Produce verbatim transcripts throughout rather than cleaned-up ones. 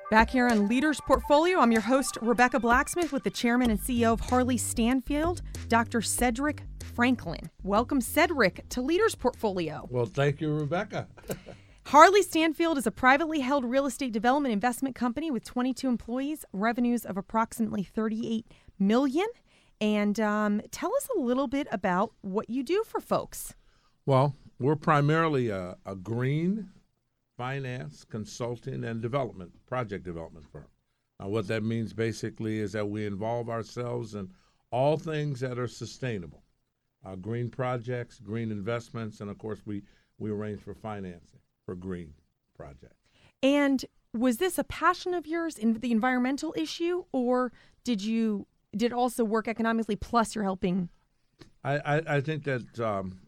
Back here on Leaders Portfolio, I'm your host, Rebecca Blacksmith, with the chairman and C E O of Harley Stanfield, Doctor Cedric Franklin. Welcome, Cedric, to Leaders Portfolio. Well, thank you, Rebecca. Harley Stanfield is a privately held real estate development investment company with twenty-two employees, revenues of approximately thirty-eight million dollars. And um, tell us a little bit about what you do for folks. Well, we're primarily a, a green finance, consulting, and development, project development firm. Now, what that means basically is that we involve ourselves in all things that are sustainable. Uh, green projects, green investments, and of course, we, we arrange for financing for green projects. And was this a passion of yours in the environmental issue, or did you did it also work economically, plus you're helping? I, I, I think that um,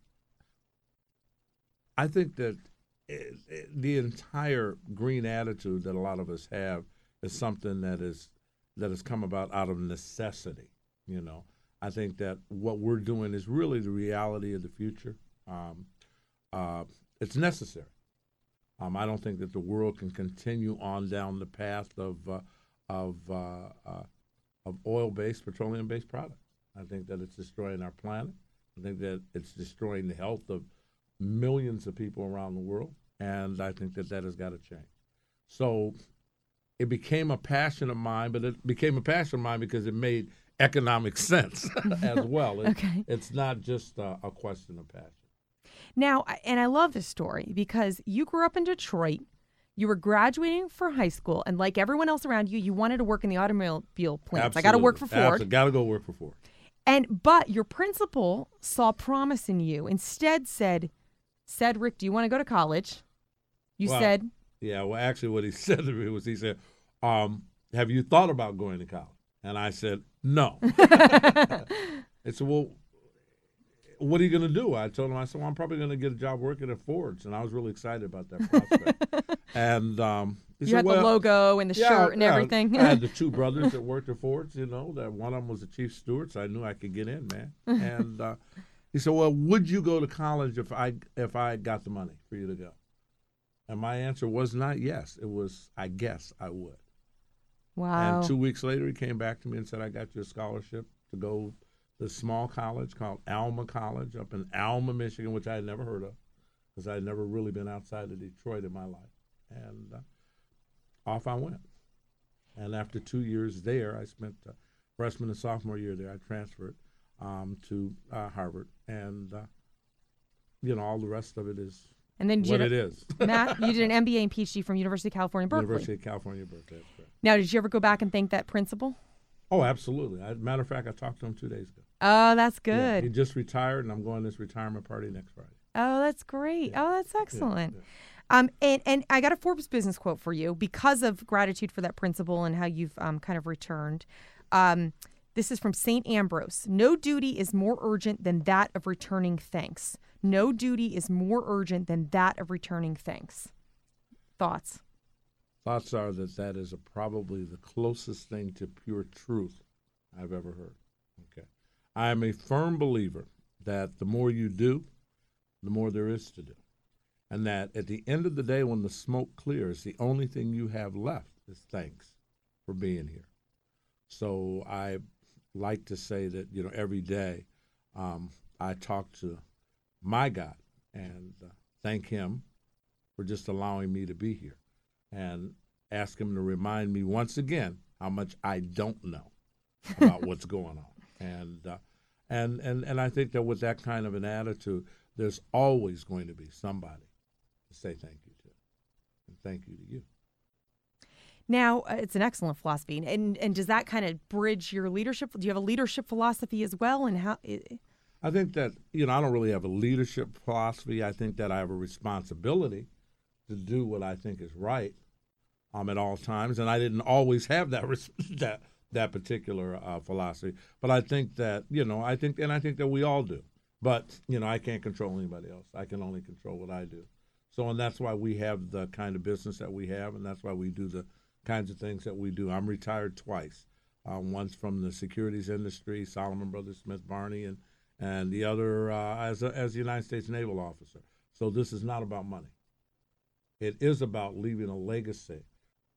I think that it, it, the entire green attitude that a lot of us have is something that is that has come about out of necessity. You know, I think that what we're doing is really the reality of the future. Um, uh, it's necessary. Um, I don't think that the world can continue on down the path of uh, of uh, uh, of oil-based, petroleum-based products. I think that it's destroying our planet. I think that it's destroying the health of millions of people around the world, and I think that that has got to change. So it became a passion of mine, but it became a passion of mine because it made economic sense as well. It, okay. It's not just a, a question of passion. Now, and I love this story because you grew up in Detroit. You were graduating from high school, and like everyone else around you, you wanted to work in the automobile plants. Absolutely. I got to work for Ford. Absolutely. Got to go work for Ford. And but your principal saw promise in you. Instead, said, "Cedric, do you want to go to college?" You well, said, "Yeah." Well, actually, what he said to me was, he said, um, "Have you thought about going to college?" And I said, "No." I said, "Well, what are you going to do?" I told him, I said, "Well, I'm probably going to get a job working at Ford's," and I was really excited about that prospect. and um, he you said, had well, the logo and the yeah, shirt and yeah, everything. I had the two brothers that worked at Ford's. You know, that one of them was the chief steward, so I knew I could get in, man. And uh, he said, "Well, would you go to college if I if I got the money for you to go?" And my answer was not yes. It was, I guess I would. Wow. And two weeks later, he came back to me and said, "I got you a scholarship to go to a small college called Alma College up in Alma, Michigan," which I had never heard of because I had never really been outside of Detroit in my life. And uh, off I went. And after two years there, I spent uh, freshman and sophomore year there. I transferred um, to uh, Harvard. And, uh, you know, all the rest of it is and then what you it is. Matt, you did an M B A and P H D from University of California, Berkeley. University of California, Berkeley, that's correct. Now, did you ever go back and thank that principal? Oh, absolutely. As a matter of fact, I talked to him two days ago. Oh, that's good. Yeah, he just retired, and I'm going to this retirement party next Friday. Oh, that's great. Yeah. Oh, that's excellent. Yeah, yeah. Um, and, and I got a Forbes business quote for you because of gratitude for that principal and how you've um, kind of returned. Um, this is from Saint Ambrose. "No duty is more urgent than that of returning thanks. No duty is more urgent than that of returning thanks." Thoughts? Thoughts are that that is a, probably the closest thing to pure truth I've ever heard. Okay, I am a firm believer that the more you do, the more there is to do. And that at the end of the day, when the smoke clears, the only thing you have left is thanks for being here. So I like to say that, you know, every day um, I talk to my God and uh, thank him for just allowing me to be here and ask him to remind me once again how much I don't know about what's going on. And, uh, and, and, and I think that with that kind of an attitude, there's always going to be somebody to say thank you to, and thank you to you. Now, uh, it's an excellent philosophy, and and does that kind of bridge your leadership? Do you have a leadership philosophy as well? And how? It, I think that, you know, I don't really have a leadership philosophy. I think that I have a responsibility to do what I think is right um, at all times, and I didn't always have that that that particular uh, philosophy. But I think that, you know, I think, and I think that we all do. But, you know, I can't control anybody else. I can only control what I do. So, and that's why we have the kind of business that we have, and that's why we do the kinds of things that we do. I'm retired twice, uh, once from the securities industry, Solomon Brothers Smith Barney, and and the other uh, as a, as a United States naval officer. So this is not about money. It is about leaving a legacy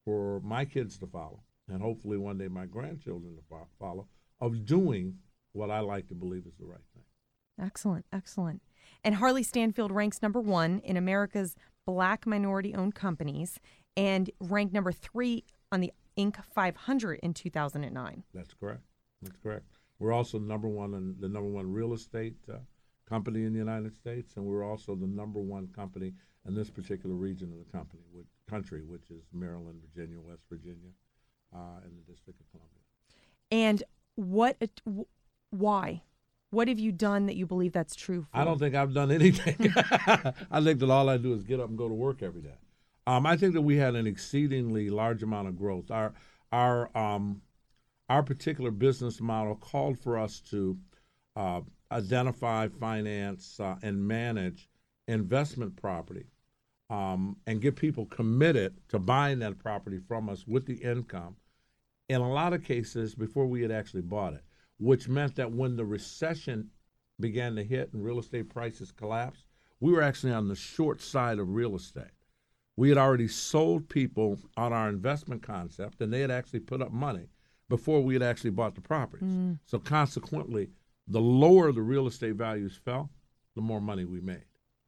for my kids to follow, and hopefully one day my grandchildren to fo- follow, of doing what I like to believe is the right thing. Excellent, excellent. And Harley Stanfield ranks number one in America's Black minority-owned companies and ranked number three on the Inc five hundred in two thousand nine. That's correct. That's correct. We're also number one in the number one real estate uh, company in the United States, and we're also the number one company in this particular region of the company, which, country, which is Maryland, Virginia, West Virginia, uh, and the District of Columbia. And what? Uh, why? What have you done that you believe that's true for? I don't think I've done anything. I think that all I do is get up and go to work every day. Um, I think that we had an exceedingly large amount of growth. Our our um, our particular business model called for us to uh, identify, finance, uh, and manage investment property, um, and get people committed to buying that property from us with the income. In a lot of cases, before we had actually bought it, which meant that when the recession began to hit and real estate prices collapsed, we were actually on the short side of real estate. We had already sold people on our investment concept, and they had actually put up money before we had actually bought the properties. Mm. So consequently, the lower the real estate values fell, the more money we made.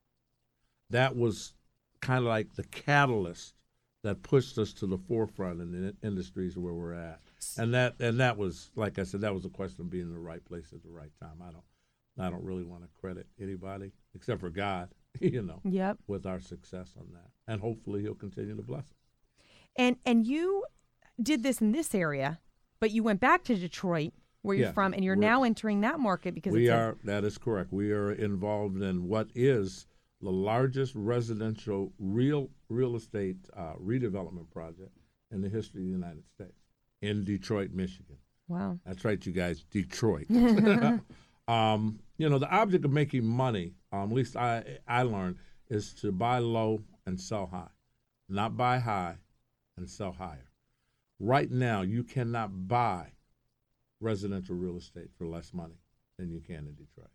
That was kind of like the catalyst that pushed us to the forefront in the industries where we're at. And that and that was, like I said, that was a question of being in the right place at the right time. I don't I don't really want to credit anybody except for God, you know, yep. with our success on that. And hopefully he'll continue to bless us. And and you did this in this area, but you went back to Detroit, where you're yeah, from, and you're now entering that market because we it's are. A- that is correct. We are involved in what is the largest residential real real estate uh, redevelopment project in the history of the United States in Detroit, Michigan. Wow, that's right, you guys, Detroit. um, you know, the object of making money, um, at least I I learned, is to buy low and sell high, not buy high and sell higher. Right now, you cannot buy residential real estate for less money than you can in Detroit.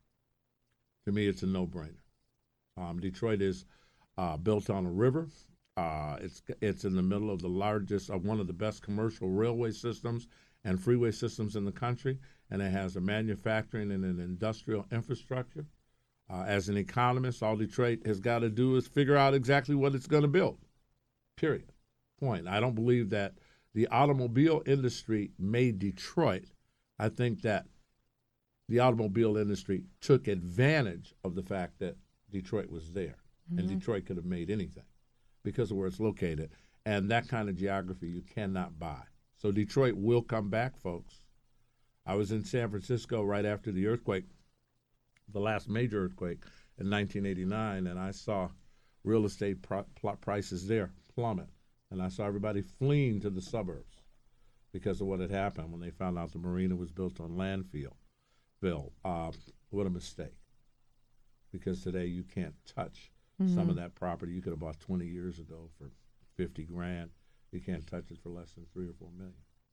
To me, it's a no-brainer. Um, Detroit is uh, built on a river. Uh, it's it's in the middle of the largest, of one of the best commercial railway systems and freeway systems in the country, and it has a manufacturing and an industrial infrastructure. Uh, as an economist, all Detroit has got to do is figure out exactly what it's going to build, period, point. I don't believe that the automobile industry made Detroit. I think that the automobile industry took advantage of the fact that Detroit was there, mm-hmm. and Detroit could have made anything because of where it's located. And that kind of geography you cannot buy. So Detroit will come back, folks. I was in San Francisco right after the earthquake, the last major earthquake in nineteen eighty-nine, and I saw real estate pr- pl- prices there plummet. And I saw everybody fleeing to the suburbs because of what had happened when they found out the marina was built on landfill. Bill, uh, what a mistake. Because today you can't touch mm-hmm. some of that property you could have bought twenty years ago for fifty grand. You can't touch it for less than three or four million.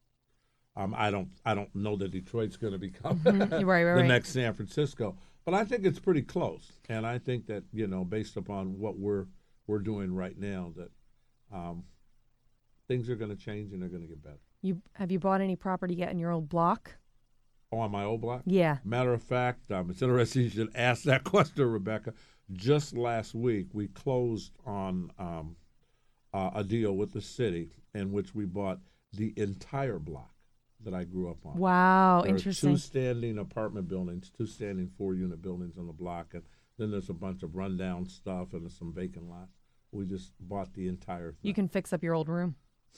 Um, I don't, I don't know that Detroit's going to become mm-hmm. right, right, the right. next San Francisco, but I think it's pretty close. And I think that, you know, based upon what we're we're doing right now, that um, things are going to change and they're going to get better. You have you bought any property yet in your old block? Oh, on my old block? Yeah. Matter of fact, um, it's interesting you should ask that question, Rebecca. Just last week, we closed on um, uh, a deal with the city in which we bought the entire block that I grew up on. Wow, there interesting. There are two standing apartment buildings, two standing four-unit buildings on the block, and then there's a bunch of rundown stuff and there's some vacant lots. We just bought the entire thing. You can fix up your old room.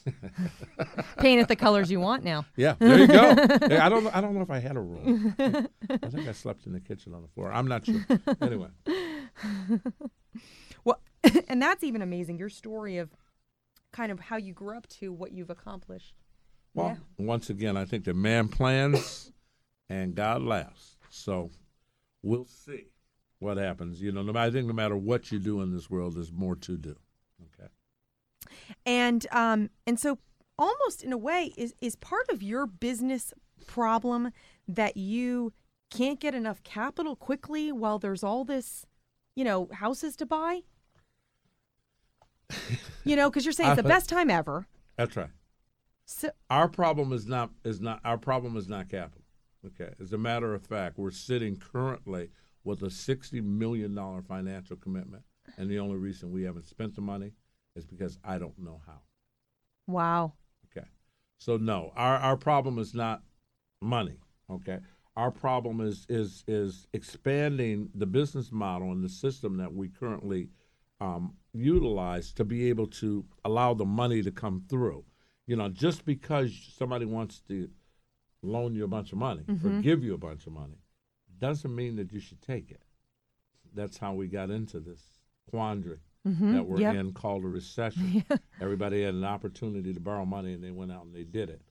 Paint it the colors you want now. Yeah, there you go. Hey, I don't know. I don't know if I had a room. I think I slept in the kitchen on the floor. I'm not sure. Anyway. Well, and that's even amazing. Your story of kind of how you grew up to what you've accomplished. Well, yeah. Once again, I think that man plans and God laughs. So we'll see what happens. You know, no, I think no matter what you do in this world, there's more to do. Okay. And um, and so almost in a way, is, is part of your business problem that you can't get enough capital quickly while there's all this, you know, houses to buy? You know, because you're saying it's the best time ever. That's right. So, Our problem is not is not our problem is not capital. Okay. As a matter of fact, we're sitting currently with a sixty million dollar financial commitment, and the only reason we haven't spent the money is because I don't know how. wow. Okay. So no, our our problem is not money. Okay. Our problem is is is expanding the business model and the system that we currently um, utilize to be able to allow the money to come through. You know, just because somebody wants to loan you a bunch of money Mm-hmm. or give you a bunch of money doesn't mean that you should take it. That's how we got into this quandary Mm-hmm. that we're Yep. in called a recession. Everybody had an opportunity to borrow money and they went out and they did it.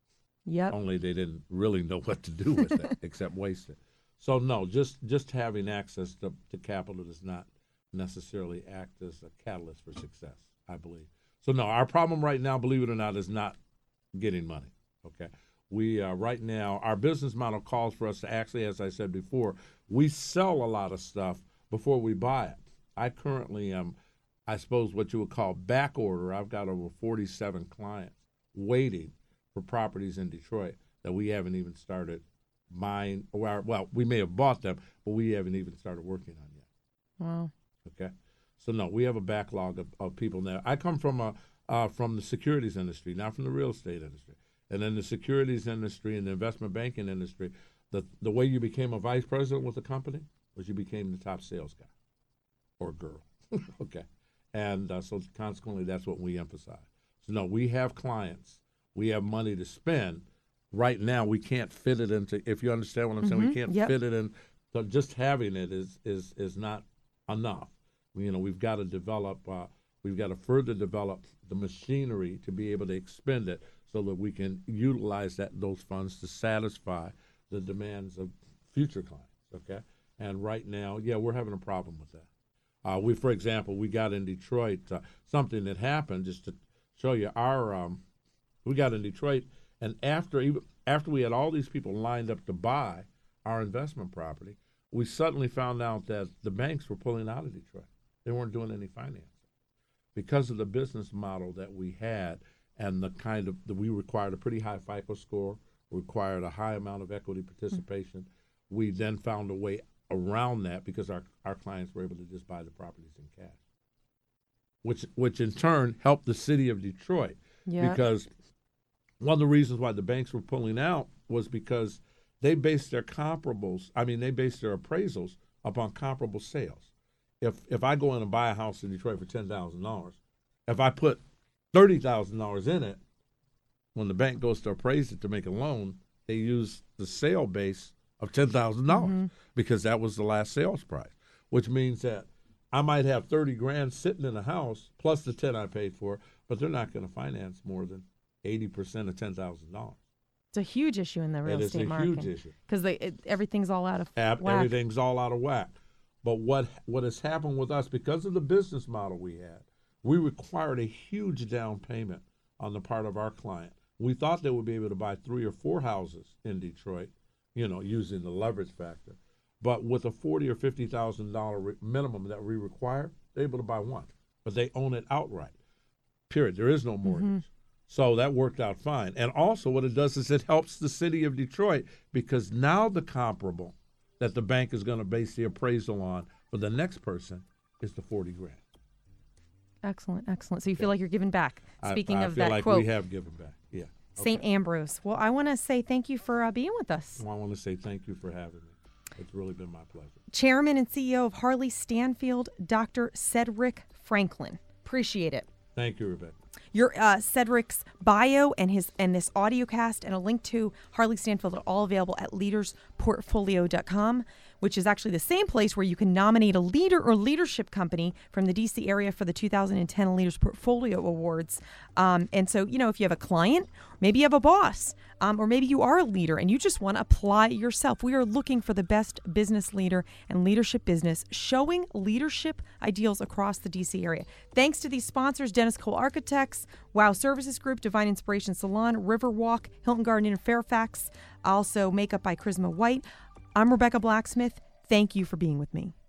Yep. Only they didn't really know what to do with it except waste it. So no, just just having access to, to capital does not necessarily act as a catalyst for success, I believe. So no, our problem right now, believe it or not, is not getting money. Okay, we uh, right now our business model calls for us to actually, as I said before, we sell a lot of stuff before we buy it. I currently am, I suppose, what you would call back order. I've got over forty-seven clients waiting for properties in Detroit that we haven't even started buying. Or, well, we may have bought them, but we haven't even started working on yet. Wow. Okay, so no, we have a backlog of, of people now. I come from a uh, from the securities industry, not from the real estate industry. And in the securities industry and the investment banking industry, the the way you became a vice president with a company was you became the top sales guy or girl. Okay, and uh, so consequently, that's what we emphasize. So no, we have clients, we have money to spend. Right now, we can't fit it into. If you understand what I'm saying, Mhm, we can't yep. fit it in. So just having it is is is not enough. You know, we've got to develop. Uh, we've got to further develop the machinery to be able to expend it, so that we can utilize that those funds to satisfy the demands of future clients. Okay, and right now, yeah, we're having a problem with that. Uh, we, for example, we got in Detroit uh, something that happened just to show you our. Um, we got in Detroit, and after even after we had all these people lined up to buy our investment property, we suddenly found out that the banks were pulling out of Detroit. They weren't doing any financing because of the business model that we had and the kind of that we required a pretty high FICO score, required a high amount of equity participation. Mm-hmm. We then found a way around that because our, our clients were able to just buy the properties in cash, which which in turn helped the city of Detroit. Yep. Because one of the reasons why the banks were pulling out was because they based their comparables, I mean, they based their appraisals upon comparable sales. If if I go in and buy a house in Detroit for ten thousand dollars, if I put thirty thousand dollars in it, when the bank goes to appraise it to make a loan, they use the sale base of ten thousand dollars mm-hmm. because that was the last sales price, which means that I might have thirty grand sitting in a house plus the ten I paid for, but they're not going to finance more than eighty percent of ten thousand dollars. It's a huge issue in the real it estate is a market. huge issue. Because everything's all out of Ab- whack. Everything's all out of whack. But what what has happened with us, because of the business model we had, we required a huge down payment on the part of our client. We thought they would be able to buy three or four houses in Detroit, you know, using the leverage factor. But with a forty or fifty thousand dollar re- minimum that we require, they're able to buy one. But they own it outright. Period. There is no mortgage. Mm-hmm. So that worked out fine. And also what it does is it helps the city of Detroit because now the comparable that the bank is going to base the appraisal on for the next person is the forty grand. Excellent, excellent. So you feel like you're giving back. Speaking I, I of feel that like quote. we have given back. Yeah. Saint Okay. Ambrose. Well, I want to say thank you for uh, being with us. Well, I want to say thank you for having me. It's really been my pleasure. Chairman and C E O of Harley Stanfield, Doctor Cedric Franklin. Appreciate it. Thank you, Rebecca. Your uh, Cedric's bio and his and this audio cast and a link to Harley Stanfield are all available at leaders portfolio dot com, which is actually the same place where you can nominate a leader or leadership company from the D C area for the two thousand ten Leaders Portfolio Awards. Um, and so, you know, if you have a client, maybe you have a boss, um, or maybe you are a leader and you just want to apply yourself. We are looking for the best business leader and leadership business, showing leadership ideals across the D C area. Thanks to these sponsors, Dennis Cole Architects, Wow Services Group, Divine Inspiration Salon, Riverwalk, Hilton Garden Inn in Fairfax, also Makeup by Charisma White. I'm Rebecca Blacksmith. Thank you for being with me.